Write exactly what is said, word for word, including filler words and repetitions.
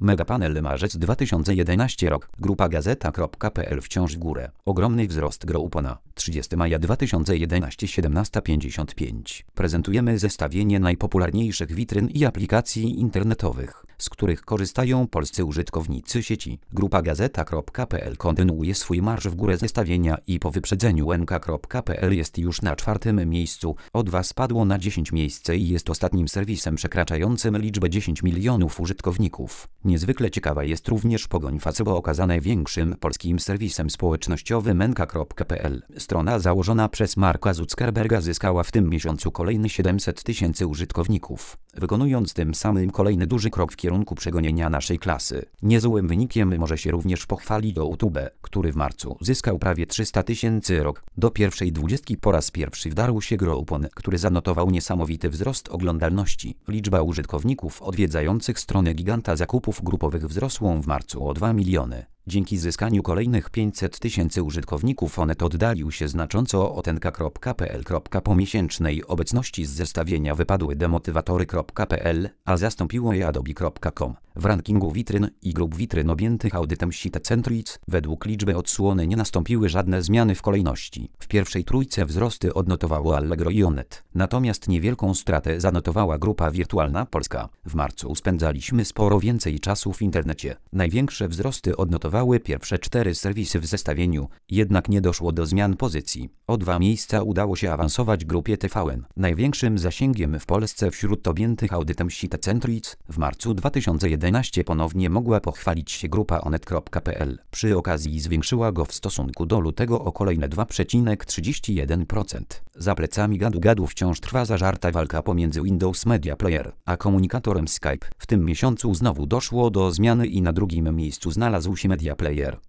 Megapanel marzec dwa tysiące jedenasty rok. Grupa Gazeta kropka pe el wciąż w górę. Ogromny wzrost Groupona. trzydziestego maja dwa tysiące jedenastego, siedemnasta pięćdziesiąt pięć. Prezentujemy zestawienie najpopularniejszych witryn i aplikacji internetowych, z których korzystają polscy użytkownicy sieci. Grupa Gazeta kropka pe el kontynuuje swój marsz w górę zestawienia i po wyprzedzeniu en ka kropka pe el jest już na czwartym miejscu. O dwa spadło na dziesiąte miejsce i jest ostatnim serwisem przekraczającym liczbę dziesięć milionów użytkowników. Niezwykle ciekawa jest również pogoń Facebooka za największym polskim serwisem społecznościowym en ka kropka pe el. Strona założona przez Marka Zuckerberga zyskała w tym miesiącu kolejny siedemset tysięcy użytkowników, wykonując tym samym kolejny duży krok w kierunku przegonienia naszej klasy. Niezłym wynikiem może się również pochwalić YouTube, który w marcu zyskał prawie trzysta tysięcy rok. Do pierwszej dwudziestki po raz pierwszy wdarł się Groupon, który zanotował niesamowity wzrost oglądalności. Liczba użytkowników odwiedzających stronę giganta zakupów grupowych wzrosła w marcu o dwa miliony. Dzięki zyskaniu kolejnych pięćset tysięcy użytkowników Onet oddalił się znacząco od en ka kropka pe el. Po miesięcznej obecności z zestawienia wypadły demotywatory kropka pe el, a zastąpiło je adobe kropka com. W rankingu witryn i grup witryn objętych audytem Sitecentric według liczby odsłony nie nastąpiły żadne zmiany w kolejności. W pierwszej trójce wzrosty odnotowało Allegro i Onet, natomiast niewielką stratę zanotowała Grupa Wirtualna Polska. W marcu spędzaliśmy sporo więcej czasu w internecie. Największe wzrosty odnotowały pierwsze cztery serwisy w zestawieniu, jednak nie doszło do zmian pozycji. O dwa miejsca udało się awansować grupie te ve en. Największym zasięgiem w Polsce wśród objętych audytem Sitecentric w marcu dwa tysiące jedenastego ponownie mogła pochwalić się grupa Onet kropka pe el. Przy okazji zwiększyła go w stosunku do lutego o kolejne dwa przecinek trzydzieści jeden procent. Za plecami gadu-gadu wciąż trwa zażarta walka pomiędzy Windows Media Player a komunikatorem Skype. W tym miesiącu znowu doszło do zmiany i na drugim miejscu znalazł się Media Player.